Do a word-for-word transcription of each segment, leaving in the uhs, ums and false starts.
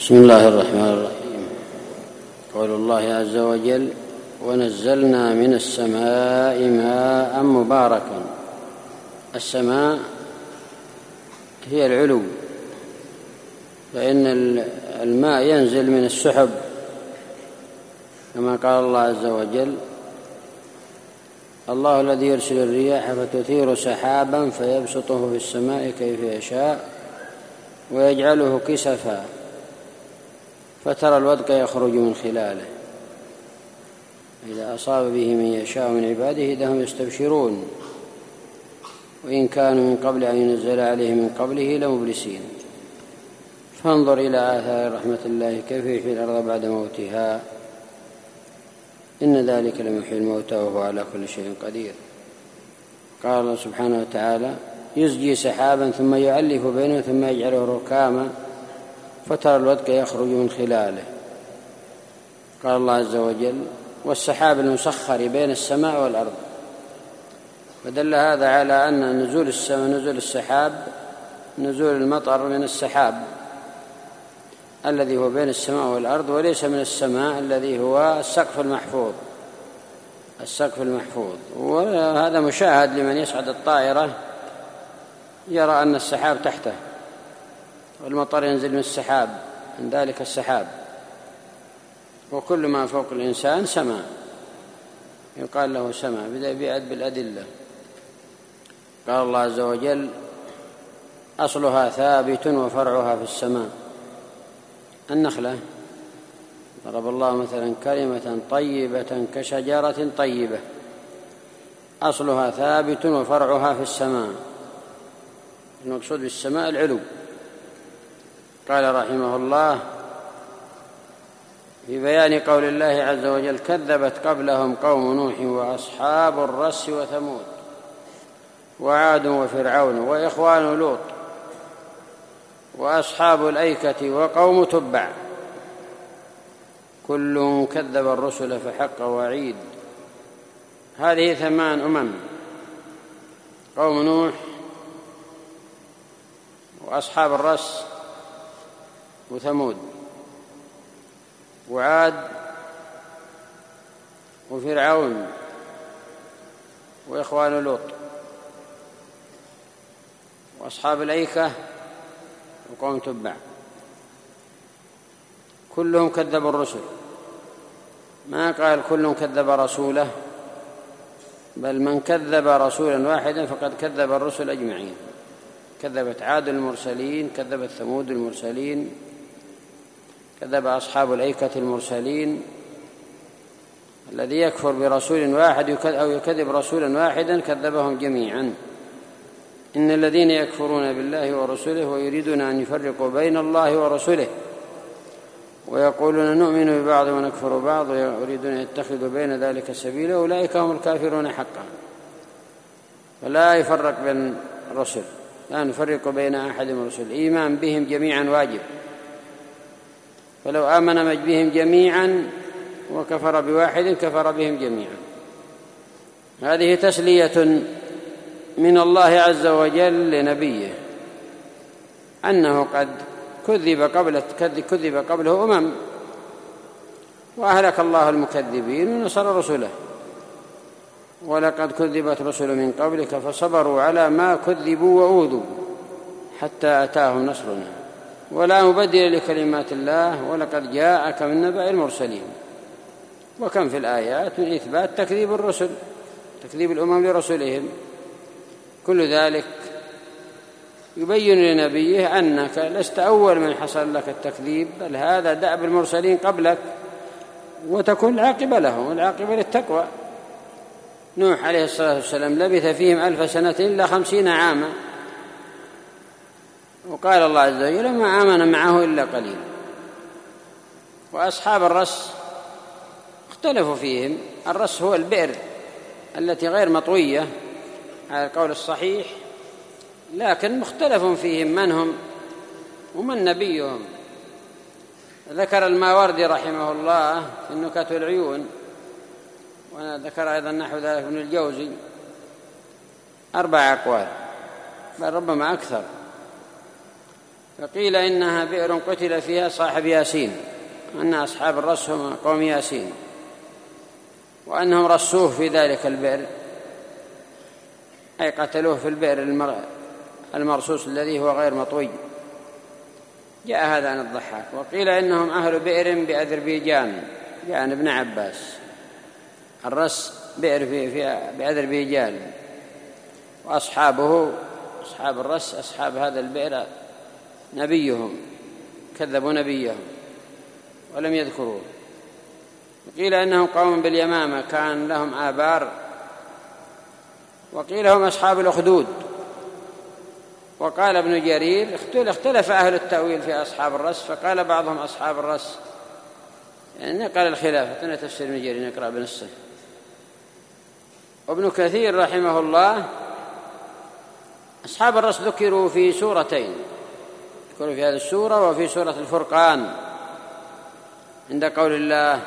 بسم الله الرحمن الرحيم. قول الله عز وجل: ونزلنا من السماء ماء مباركا. السماء هي العلو، فإن الماء ينزل من السحب كما قال الله عز وجل: الله الذي يرسل الرياح فتثير سحابا فيبسطه في السماء كيف يشاء ويجعله كسفا فترى الودق يخرج من خلاله إذا أصاب به من يشاء من عباده إذا هم يستبشرون وإن كانوا من قبل أن ينزل عليه من قبله لمبلسين. فانظر إلى آثار رحمة الله كيف يحيي الأرض بعد موتها، إن ذلك لمحيي الموتى وهو على كل شيء قدير. قال الله سبحانه وتعالى: يزجي سحابا ثم يؤلف بينه ثم يجعله ركاما فترى الودق يخرج من خلاله. قال الله عز وجل: والسحاب المسخر بين السماء والأرض. فدل هذا على أن نزول السماء نزول السحاب نزول المطر من السحاب الذي هو بين السماء والأرض، وليس من السماء الذي هو السقف المحفوظ السقف المحفوظ وهذا مشاهد لمن يصعد الطائرة، يرى أن السحاب تحته والمطر ينزل من السحاب، من ذلك السحاب. وكل ما فوق الإنسان سماء، يقال له سماء بيعد بالأدلة. قال الله عز وجل: أصلها ثابت وفرعها في السماء. النخلة ضرب الله مثلا كلمة طيبة كشجرة طيبة أصلها ثابت وفرعها في السماء. المقصود بالسماء العلو. قال رحمه الله في بيان قول الله عز وجل: كذبت قبلهم قوم نوح وأصحاب الرس وثمود وعاد وفرعون وإخوان لوط وأصحاب الأيكة وقوم تبع كل كذب الرسل فحق وعيد. هذه ثمان أمم: قوم نوح وأصحاب الرس وثمود وعاد وفرعون وإخوان لوط وأصحاب الأيكة وقوم تبع كلهم كذبوا الرسل. ما قال كلهم كذب رسوله، بل من كذب رسولا واحدا فقد كذب الرسل أجمعين. كذبت عاد المرسلين، كذبت ثمود المرسلين، كذب أصحاب الأيكة المرسلين. الذي يكفر برسول واحد أو يكذب رسولا واحدا كذبهم جميعا. إن الذين يكفرون بالله ورسله ويريدون أن يفرقوا بين الله ورسله ويقولون نؤمن ببعض ونكفر بعض ويريدون أن يتخذوا بين ذلك سبيلا أولئك هم الكافرون حقا. فلا يفرق بين الرسل، لا نفرق بين أحد من الرسل. الإيمان بهم جميعا واجب، فلو آمن بهم جميعا وكفر بواحد كفر بهم جميعا. هذه تسلية من الله عز وجل لنبيه أنه قد كذب قبل كذب قبله أمم وأهلك الله المكذبين ونصر رسله. ولقد كذبت رسل من قبلك فصبروا على ما كذبوا وأوذوا حتى أتاهم نصرنا ولا مبدل لكلمات الله ولقد جاءك من نبأ المرسلين. وكم في الآيات من إثبات تكذيب الرسل، تكذيب الأمم لرسلهم. كل ذلك يبين لنبيه أنك لست أول من حصل لك التكذيب، بل هذا دأب المرسلين قبلك وتكون العاقبة لهم، العاقبة للتقوى. نوح عليه الصلاة والسلام لبث فيهم ألف سنة إلا خمسين عاما، وقال الله عز وجل: ما آمن معه إلا قليل. وأصحاب الرس اختلفوا فيهم. الرس هو البئر التي غير مطوية على القول الصحيح، لكن مختلف فيهم من هم ومن نبيهم. ذكر الماوردي رحمه الله في النكت والعيون، وذكر أيضا نحو ذلك ابن الجوزي، أربع أقوال بل ربما أكثر. فقيل إنها بئر قتل فيها صاحب ياسين، أن أصحاب الرس هم قوم ياسين، وأنهم رسوه في ذلك البئر، أي قتلوه في البئر المرصوص الذي هو غير مطوي. جاء هذا عن الضحاك. وقيل إنهم أهل بئر بأذربيجان، يعني ابن عباس. الرس بئر في, في بأذربيجان، وأصحابه أصحاب الرس أصحاب هذا البئر نبيهم، كذبوا نبيهم ولم يذكروه. وقيل إنهم قوم باليمامة كان لهم آبار، وقيل هم أصحاب الأخدود. وقال ابن جرير اختلف أهل التأويل في أصحاب الرس، فقال بعضهم أصحاب الرس، يعني قال الخلافة. تفسير ابن جرير نقرأ بنصه. وابن كثير رحمه الله أصحاب الرس ذكروا في سورتين، ذكروا في هذه السورة وفي سورة الفرقان عند قول الله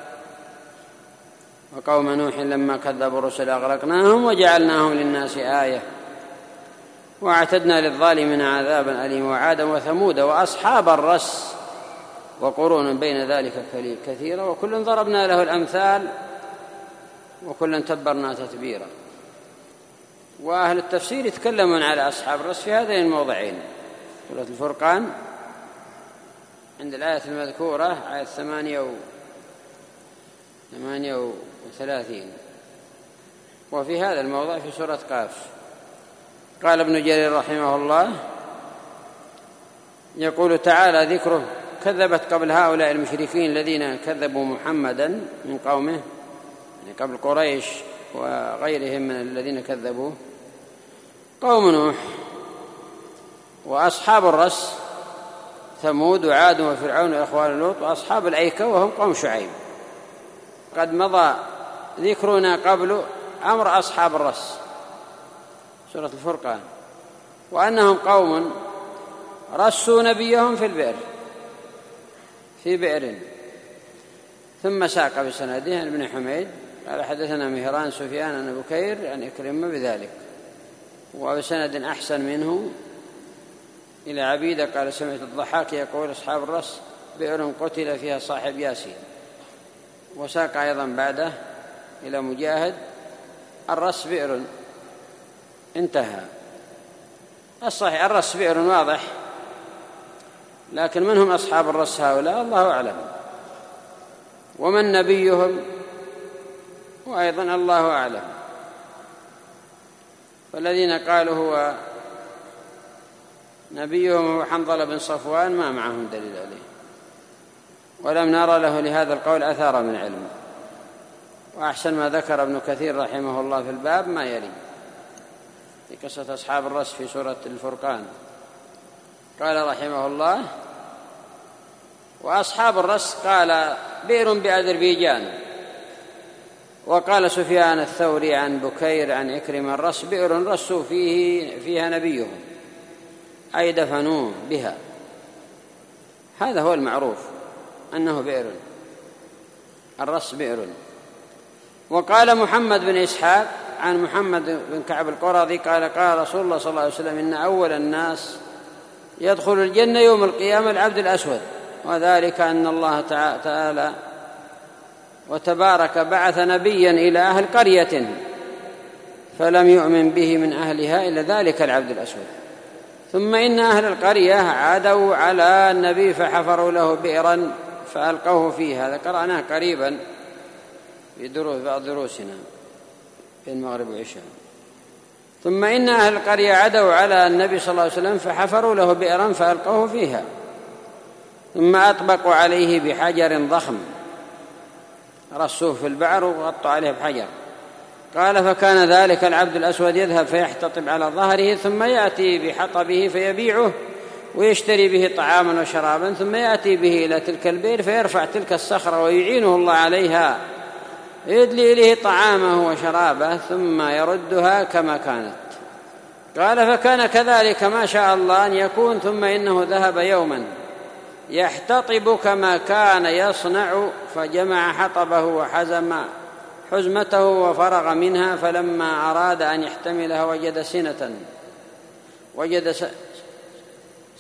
وقوم نوح لما كذبوا الرسل أغرقناهم وجعلناهم للناس آية واعتدنا للظالمين عذابا أليما وعادا وثمود وأصحاب الرس وقرون بين ذلك كثيرة وكل ضربنا له الأمثال وكلا تبرنا تتبيرا. وأهل التفسير يتكلمون على أصحاب الرس في هذين الموضعين، سورة الفرقان عند الآية المذكورة آية ثمانية ثمانية وثلاثين، وفي هذا الموضع في سورة قاف. قال ابن جرير رحمه الله يقول تعالى ذكره كذبت قبل هؤلاء المشركين الذين كذبوا محمدا من قومه، يعني قبل قريش وغيرهم من الذين كذبوا، قوم نوح وأصحاب الرس ثمود وعاد وفرعون وإخوان لوط وأصحاب الأيكة وهم قوم شعيب. قد مضى ذكرنا قبل أمر أصحاب الرس سورة الفرقان، وأنهم قوم رسوا نبيهم في البئر في بئر، ثم ساق بسنده عن ابن حميد قال حدثنا مهران سفيان عن بكير عن إكرمة بذلك، وبسند أحسن منه إلى عبيدة قال سمعت الضحاك يقول أصحاب الرس بئر قتل فيها صاحب ياسين. وساق أيضا بعده إلى مجاهد الرس بئر انتهى. الصحيح الرس بئر واضح، لكن من هم أصحاب الرس هؤلاء الله أعلم، ومن نبيهم وأيضا الله أعلم. والذين قالوا هو نبيهم هو حنظلة بن صفوان ما معهم دليل عليه، ولم نرى له لهذا القول أثار من علم. وأحسن ما ذكر ابن كثير رحمه الله في الباب ما يلي في قصة أصحاب الرس في سورة الفرقان. قال رحمه الله وأصحاب الرس قال بئر بأذربيجان. وقال سفيان الثوري عن بكير عن إكرمة الرس بئر رسوا فيه فيها نبيهم أي دفنوه بها. هذا هو المعروف أنه بئر، الرس بئر. وقال محمد بن إسحاق عن محمد بن كعب القرظي قال قال رسول الله صلى الله عليه وسلم إن أول الناس يدخل الجنة يوم القيامة العبد الأسود، وذلك أن الله تعالى وتبارك بعث نبيا إلى أهل قرية فلم يؤمن به من أهلها إلا ذلك العبد الأسود، ثم إن أهل القرية عادوا على النبي فحفروا له بئرا فألقوه فيها. هذا قرأناه قريبا في دروس بعض دروسنا في المغرب والعشاء. ثم إن أهل القرية عدوا على النبي صلى الله عليه وسلم فحفروا له بئرا فألقوه فيها، ثم أطبقوا عليه بحجر ضخم، رصوه في البعر وغطوا عليه بحجر. قال فكان ذلك العبد الأسود يذهب فيحتطب على ظهره ثم يأتي بحطبه فيبيعه ويشتري به طعاما وشرابا، ثم يأتي به إلى تلك البئر فيرفع تلك الصخرة ويعينه الله عليها يدلي إليه طعامه وشرابه ثم يردها كما كانت. قال فكان كذلك ما شاء الله أن يكون، ثم إنه ذهب يوما يحتطب كما كان يصنع فجمع حطبه وحزم حزمته وفرغ منها، فلما أراد أن يحتملها وجد سنة وجد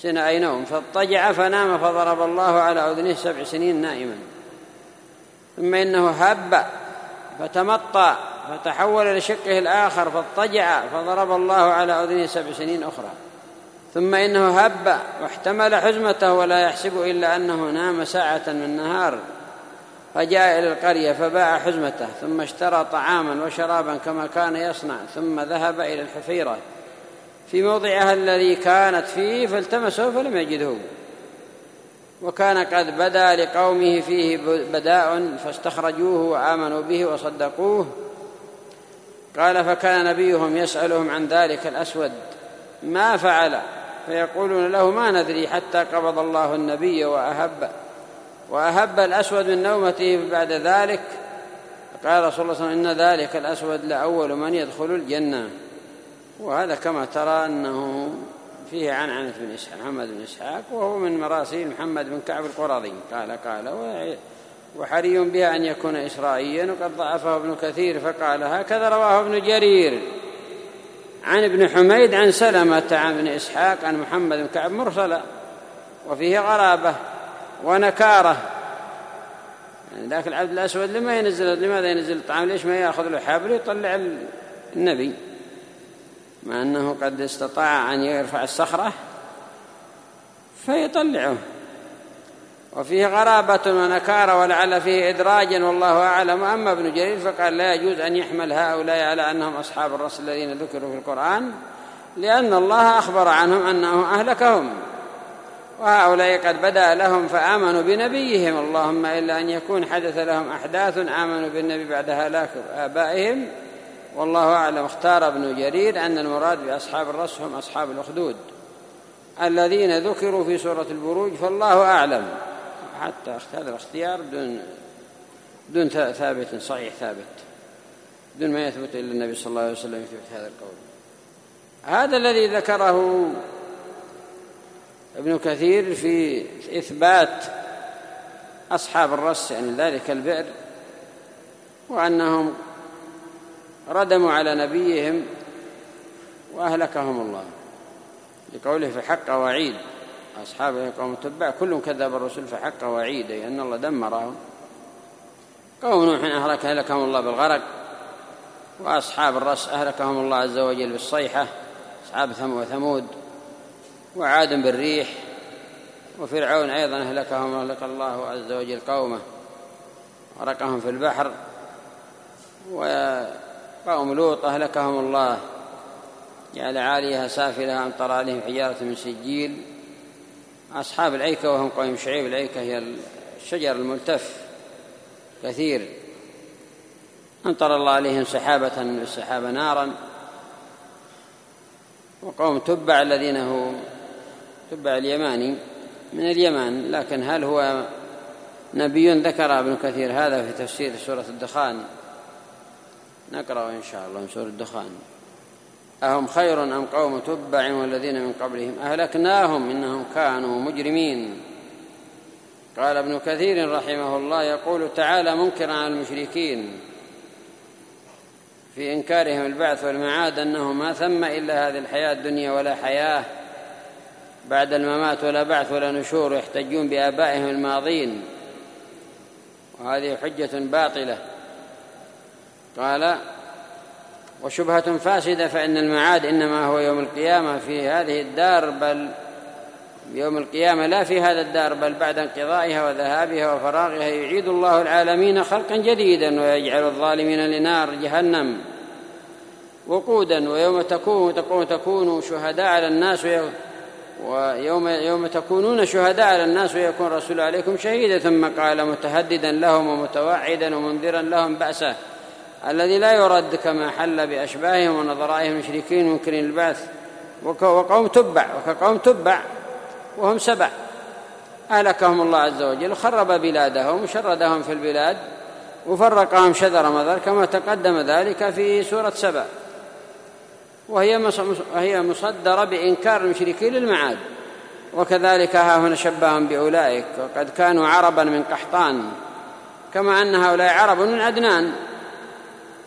سنة أي نوم، فاضطجع فنام فضرب الله على أذنه سبع سنين نائما. ثم إنه هب فتمطى فتحول لشقه الآخر فاضطجع فضرب الله على أذنه سبع سنين أخرى. ثم إنه هب واحتمل حزمته ولا يحسب إلا أنه نام ساعة من النهار، فجاء إلى القرية فباع حزمته، ثم اشترى طعاما وشرابا كما كان يصنع، ثم ذهب إلى الحفيرة في موضعها الذي كانت فيه فالتمسه فلم يجده، وكان قد بدا لقومه فيه بداء فاستخرجوه وآمنوا به وصدقوه. قال فكان نبيهم يسألهم عن ذلك الأسود ما فعل، فيقولون له ما ندري، حتى قبض الله النبي وأهب وأهب الأسود من نومته بعد ذلك. قال رسول الله صلى الله عليه وسلم إن ذلك الأسود لأول من يدخل الجنة. وهذا كما ترى أنه فيه عنعنة بن إسحاق محمد بن إسحاق، وهو من مراسيل محمد بن كعب القرظي. قال قال وحري بها أن يكون إسرائيا، وقد ضعفه ابن كثير فقال هكذا رواه ابن جرير عن ابن حميد عن سلمة عن ابن إسحاق عن محمد بن كعب مرسلا، وفيه غرابة ونكارة. يعني ذاك العبد الأسود لما ينزل لماذا ينزل الطعام؟ ليش ما يأخذ له حبل يطلع النبي، مع أنه قد استطاع أن يرفع الصخرة فيطلعه؟ وفيه غرابة ونكارة ولعل فيه إدراجا والله أعلم. أما ابن جرير فقال لا يجوز أن يحمل هؤلاء على أنهم أصحاب الرس الذين ذكروا في القرآن، لأن الله أخبر عنهم أنه أهلكهم، وهؤلاء قد بدأ لهم فآمنوا بنبيهم، اللهم إلا أن يكون حدث لهم أحداث آمنوا بالنبي بعد هلاك آبائهم، والله أعلم. اختار ابن جرير أن المراد بأصحاب الرس هم أصحاب الأخدود الذين ذكروا في سورة البروج، فالله أعلم. حتى هذا الاختيار دون دون ثابت صحيح ثابت، دون ما يثبت إلا النبي صلى الله عليه وسلم في هذا القول. هذا الذي ذكره ابن كثير في إثبات أصحاب الرس، يعني ذلك البئر، وأنهم ردموا على نبيهم وأهلكهم الله، لقوله فحق وعيد أصحاب قوم تبع كلهم كذب الرسول فحق وعيد، أي أن الله دمرهم. قوم نوح أهلك أهلكهم الله بالغرق، وأصحاب الرس أهلكهم الله عز وجل بالصيحة، أصحاب ثمود، وعاد بالريح، وفرعون أيضا أهلكهم أهلك الله عز وجل قومه ورقهم في البحر، وقوم لوط أهلكهم الله جعل عاليها سافلها أمطر عليهم حجارة من سجيل. أصحاب الأيكة وهم قوم شعيب، الأيكة هي الشجر الملتف كثير، أمطر الله عليهم سحابة والسحابة نارا. وقوم تبع الذين هو تبع اليماني من اليمن، لكن هل هو نبي؟ ذكر ابن كثير هذا في تفسير سورة الدخان، نقرأ إن شاء الله من سورة الدخان. أهم خير أم قوم تبع والذين من قبلهم أهلكناهم إنهم كانوا مجرمين. قال ابن كثير رحمه الله يقول تعالى منكرا على المشركين في إنكارهم البعث والمعاد أنه ما ثم إلا هذه الحياة الدنيا ولا حياة بعد الممات ولا بعث ولا نشور، يحتجون بآبائهم الماضين، وهذه حجة باطلة. قال وشبهة فاسدة، فإن المعاد إنما هو يوم القيامة في هذه الدار، بل يوم القيامة لا في هذا الدار، بل بعد انقضائها وذهابها وفراغها يعيد الله العالمين خلقا جديدا ويجعل الظالمين لنار جهنم وقودا. ويوم تكون تكون تكون شهداء على الناس ويوم يوم تكونون شهداء على الناس ويكون الرسول عليكم شهيدا. ثم قال متهددا لهم ومتوعدا ومنذرا لهم بأسه الذي لا يرد، كما حل بأشباههم ونظرائهم المشركين منكرين البعث. وقوم تبع وكقوم تبع وهم سبع أهلكهم الله عز وجل، وخرب بلادهم وشردهم في البلاد وفرقهم شذر مذر كما تقدم ذلك في سورة سبع، وهي مصدرة بإنكار المشركين للمعاد. وكذلك ها هنا شبههم بأولئك، وقد كانوا عربا من قحطان، كما أن هؤلاء عرب من عدنان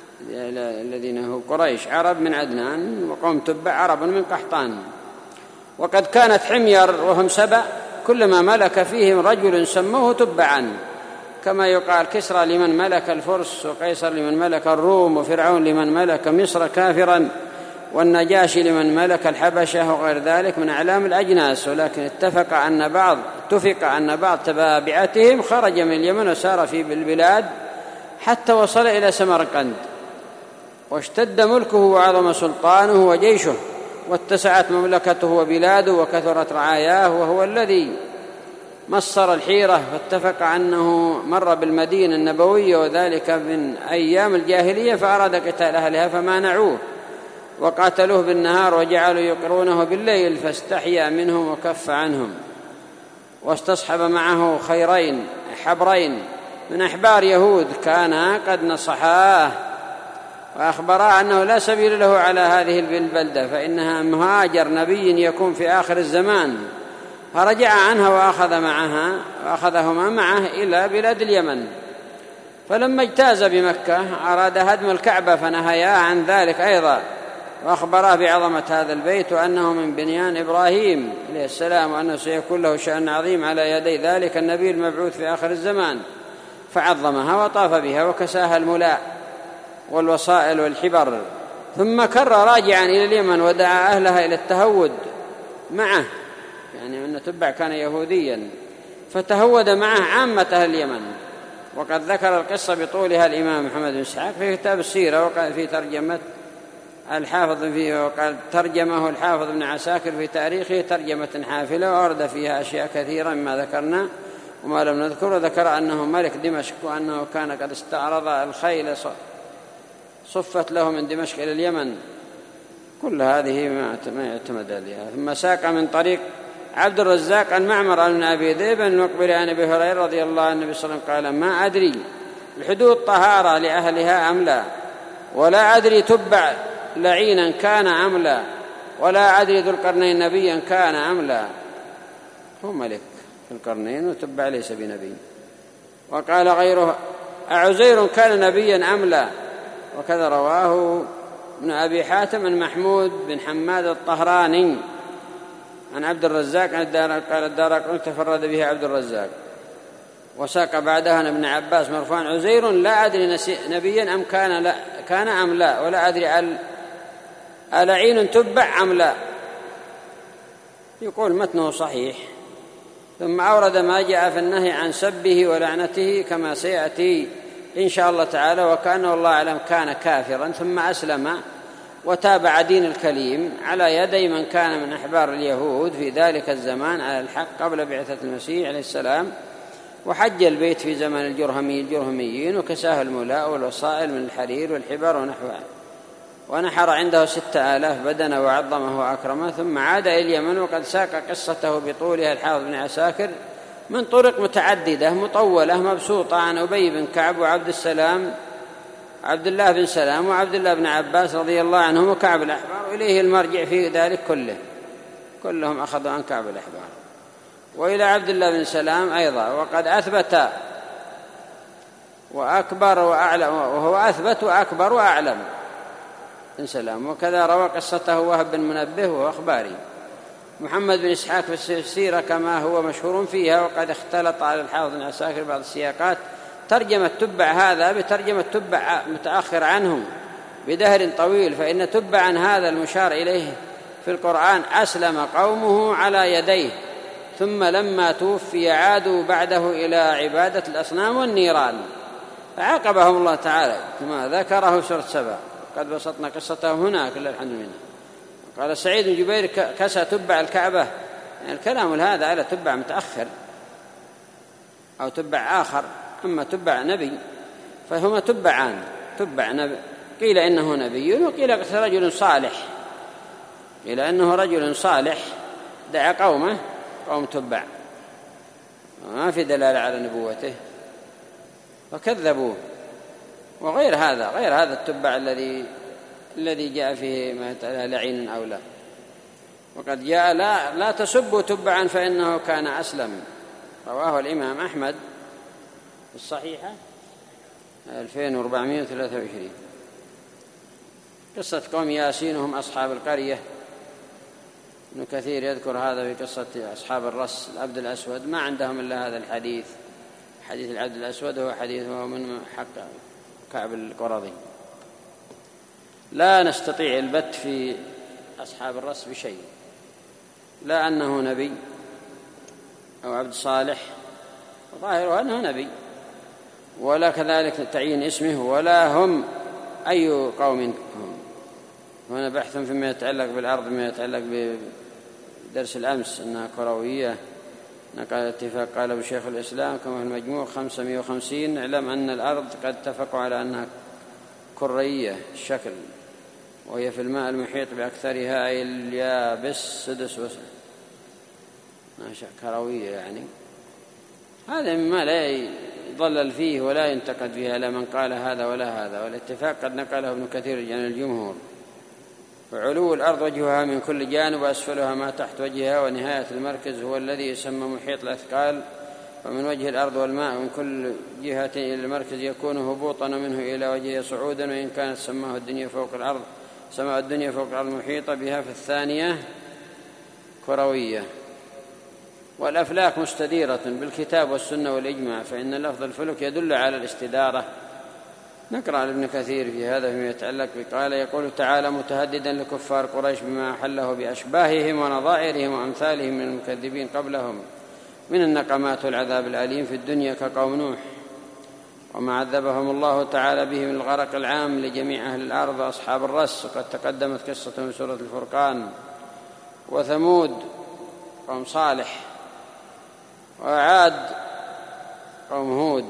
الذين هو قريش، عرب من عدنان، وقوم تبع عرب من قحطان. وقد كانت حمير وهم سبأ كلما ملك فيهم رجل سموه تبعا، كما يقال كسرى لمن ملك الفرس، وقيصر لمن ملك الروم، وفرعون لمن ملك مصر كافرا، والنجاشي لمن ملك الحبشة، وغير ذلك من أعلام الأجناس. ولكن اتفق أن بعض اتفق أن بعض تبابعتهم خرج من اليمن وسار في البلاد حتى وصل إلى سمرقند، واشتد ملكه وعظم سلطانه وجيشه، واتسعت مملكته وبلاده، وكثرت رعاياه، وهو الذي مصر الحيرة. فاتفق أنه مر بالمدينة النبوية وذلك من أيام الجاهلية، فأراد قتال أهلها فمانعوه وقاتلوه بالنهار، وجعلوا يقرونه بالليل، فاستحيا منهم وكف عنهم، واستصحب معه خيرين حبرين من أحبار يهود كان قد نصحاه، وأخبراه أنه لا سبيل له على هذه البلدة، فإنها مهاجر نبي يكون في آخر الزمان. فرجع عنها وأخذ معها وأخذهما معه إلى بلاد اليمن. فلما اجتاز بمكة أراد هدم الكعبة، فنهياه عن ذلك أيضا، وأخبراه بعظمة هذا البيت وأنه من بنيان إبراهيم عليه السلام، وأنه سيكون له شأن عظيم على يدي ذلك النبي المبعوث في آخر الزمان. فعظمها وطاف بها وكساها الملاء والوصائل والحبر، ثم كر راجعا إلى اليمن ودعا أهلها إلى التهود معه، يعني أن تبع كان يهوديا، فتهود معه عامة أهل اليمن. وقد ذكر القصة بطولها الإمام محمد بن إسحاق في كتاب السيرة، وقال في ترجمة الحافظ فيه، وقال ترجمه الحافظ ابن عساكر في تاريخه ترجمة حافلة، وأورد فيها أشياء كثيرة مما ذكرنا وما لم نذكر. وذكر أنه ملك دمشق، وأنه كان قد استعرض الخيل صفت له من دمشق إلى اليمن. كل هذه ما يعتمد عليها. ثم ساق من طريق عبد الرزاق عن معمر عن أبي ذئب المقبل عن أبي هريرة رضي الله عنه النبي صلى الله عليه وسلم قال: ما أدري الحدود طهارة لأهلها أم لا، ولا أدري تبع لعينا كان أم لا، ولا أدري ذو القرنين نبيا كان أم لا. هو ملك في القرنين وتبع ليس بنبي. وقال غيره: أعزير كان نبيا أم لا. وكذا رواه ابن أبي حاتم عن محمود بن حماد الطهراني عن عبد الرزاق عن الدار قال الدارقطني تفرد به عبد الرزاق. وساق بعدها عن ابن عباس مرفوعا: عزير لا أدري نبيا أم كان لا كان أم لا، ولا أدري ألعين تبع أم لا. يقول متنه صحيح. ثم أورد ما جاء في النهي عن سبه ولعنته كما سيأتي إن شاء الله تعالى. وكان والله أعلم كان كافرا ثم أسلم وتابع دين الكليم على يدي من كان من أحبار اليهود في ذلك الزمان على الحق قبل بعثة المسيح عليه السلام، وحج البيت في زمن الجرهمي الجرهميين، وكساه الملاء والوصائل من الحرير والحبر ونحوها، ونحر عنده ستة آلاف بدنة وعظمه وأكرمه، ثم عاد إلى اليمن. وقد ساق قصته بطولها الحافظ بن عساكر من طرق متعددة مطولة مبسوطة عن أبي بن كعب وعبد السلام عبد الله بن سلام وعبد الله بن عباس رضي الله عنهم وكعب الأحبار، وإليه المرجع في ذلك كله، كلهم أخذوا عن كعب الأحبار، وإلى عبد الله بن سلام أيضا. وقد أثبت وأكبر وأعلم، وهو أثبت وأكبر وأعلم بن سلام. وكذا روى قصته وهب بن منبه وهو أخباري. محمد بن إسحاق في السيرة كما هو مشهور فيها. وقد اختلط على الحافظ بن عساكر بعض السياقات ترجمة تبع هذا بترجمة تبع متأخر عنه بدهر طويل، فإن تبعا هذا المشار إليه في القرآن أسلم قومه على يديه، ثم لما توفي عادوا بعده إلى عبادة الأصنام والنيران، فعاقبهم الله تعالى كما ذكره سورة سبع. قد بسطنا قصته هناك لله الحمد لله. قال سعيد بن جبير: كسى تبع الكعبة، يعني الكلام هذا على تبع متأخر أو تبع آخر، أما تبع نبي فهما تبعان، تبع نبي قيل إنه نبي، وقيل رجل صالح، قيل إنه رجل صالح دعا قومه قوم تبع، ما في دلالة على نبوته فكذبوه. وغير هذا غير هذا التبع الذي الذي جاء فيه ما لعين أو لا. وقد جاء لا, لا تسبوا تبعا فإنه كان أسلم، رواه الإمام أحمد الصحيحة ألفين وأربعمائة وثلاثة وعشرين. قصة قوم ياسين هم أصحاب القرية ابن كثير يذكر هذا في قصة أصحاب الرس العبد الأسود، ما عندهم إلا هذا الحديث، حديث العبد الأسود هو حديث هو من حق كعب القرظي. لا نستطيع البت في أصحاب الرس بشيء، لا أنه نبي أو عبد صالح، ظاهره أنه نبي، ولا كذلك تعيين اسمه، ولا هم أي قوم هم. هنا بحث فيما يتعلق بالأرض، ما يتعلق بدرس الأمس أنها كروية، نقل اتفاق قال أبو شيخ الإسلام كما في المجموع خمسمائة وخمسين، اعلم أن الأرض قد اتفقوا على أنها كرية الشكل، وهي في الماء المحيط بأكثرها أي اليابس سدس وسع كروية. يعني هذا مما لا يضلل فيه ولا ينتقد فيها لا من قال هذا ولا هذا، والاتفاق قد نقله ابن كثير عن الجمهور. فعلو الأرض وجهها من كل جانب وأسفلها ما تحت وجهها، ونهاية المركز هو الذي يسمى محيط الأثقال، ومن وجه الأرض والماء من كل جهة إلى المركز يكون هبوطا منه إلى وجهه صعودا، وإن كانت سماه الدنيا فوق الأرض سماء الدنيا فوق الأرض محيطة بها في الثانية كروية. والأفلاك مستديرة بالكتاب والسنة والإجماع، فإن لفظ الفلك يدل على الاستدارة. نقرأ لابن كثير في هذا فيما يتعلق بقال يقول تعالى متهددا لكفار قريش بما أحله بأشباههم ونظائرهم وأمثالهم من المكذبين قبلهم من النقمات والعذاب الأليم في الدنيا كقوم نوح، وما عذبهم الله تعالى به من الغرق العام لجميع أهل الأرض أصحاب الرس، وقد تقدمت قصة في سورة الفرقان. وثمود قوم صالح، وعاد قوم هود،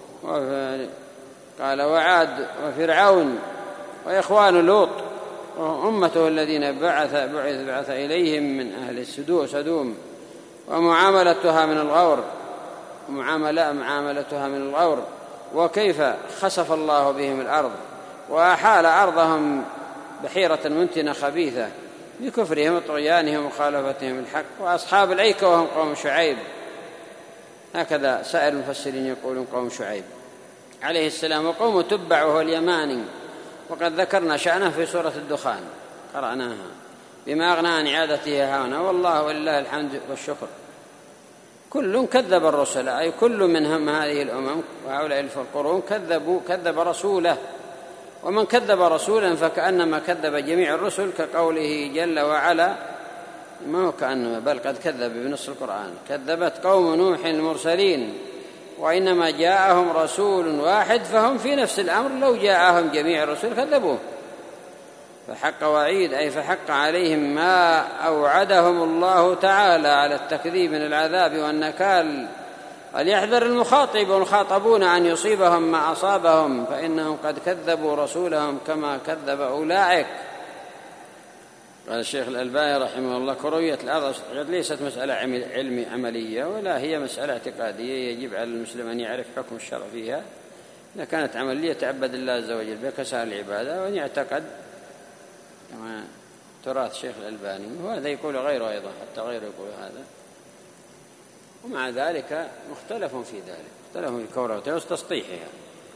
قال وعاد وفرعون وإخوان لوط وأمته الذين بعث بعث بعث إليهم من أهل السدوء سدوم، ومعاملتها من الغور معاملة معاملتها من الغور، وكيف خسف الله بهم الأرض وأحال أرضهم بحيرة منتنة خبيثة بكفرهم وطغيانهم ومخالفتهم الحق. وأصحاب الأيكة وهم قوم شعيب، هكذا سائر المفسرين يقولون قوم شعيب عليه السلام. وقوم تبع وهو اليماني، وقد ذكرنا شأنه في سورة الدخان قرأناها بما أغنى عن عادته هانا، والله ولله الحمد والشكر. كل كذب الرسل، أي كل منهم هذه الأمم وهؤلاء القرون كذبوا كذب رسوله، ومن كذب رسولا فكأنما كذب جميع الرسل، كقوله جل وعلا ما هو كأنما بل قد كذب بنص القرآن كذبت قوم نوح المرسلين وإنما جاءهم رسول واحد فهم في نفس الأمر، لو جاءهم جميع الرسل كذبوه. فحق وعيد أي فحق عليهم ما أوعدهم الله تعالى على التكذيب من العذاب والنكال. وليحذر المخاطب والمخاطبون أن يصيبهم ما أصابهم، فإنهم قد كذبوا رسولهم كما كذب أولئك. قال الشيخ الألباني رحمه الله كروية الأرض ليست مسألة علم عملية، ولا هي مسألة اعتقادية يجب على المسلم أن يعرف حكم الشرع فيها. إذا كانت عملية تعبد الله عز وجل بكسال العبادة، وأن يعتقد كما تراث الشيخ الألباني، وهذا يقول غيره أيضا، حتى غيره يقول هذا. ومع ذلك مختلف في ذلك، مختلف في كورته وتسطيحها.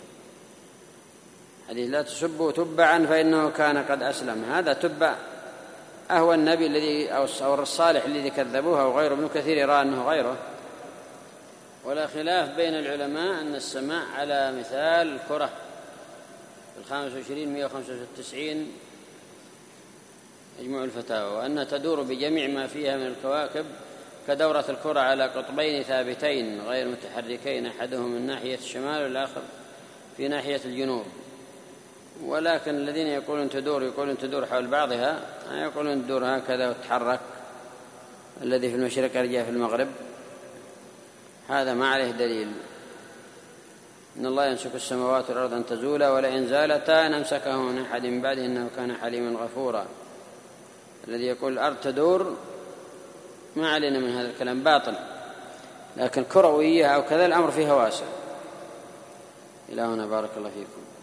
حديث لا تسبوا تبعا فإنه كان قد أسلم، هذا تبع أهو النبي الذي أو الصالح الذي كذبوه أو غيره. ابن كثير يرى أنه غيره. ولا خلاف بين العلماء أن السماء على مثال الكرة الخامس وعشرين مئة وخمسة وتسعين مجموع الفتاوى، وأن تدور بجميع ما فيها من الكواكب كدورة الكرة على قطبين ثابتين غير متحركين، أحدهم من ناحية الشمال والآخر في ناحية الجنوب. ولكن الذين يقولون تدور يقولون تدور حول بعضها، يقولون تدور هكذا وتتحرك، الذي في المشرق يرجع في المغرب، هذا ما عليه دليل. إن الله يمسك السماوات والأرض أن تزولا ولئن زالتا أن أمسكهما من أحد من بعده إنه كان حليما غفورا. الذي يقول الأرض تدور ما علينا من هذا الكلام، باطل. لكن كروية أو كذا الأمر فيها واسع. إلى هنا بارك الله فيكم.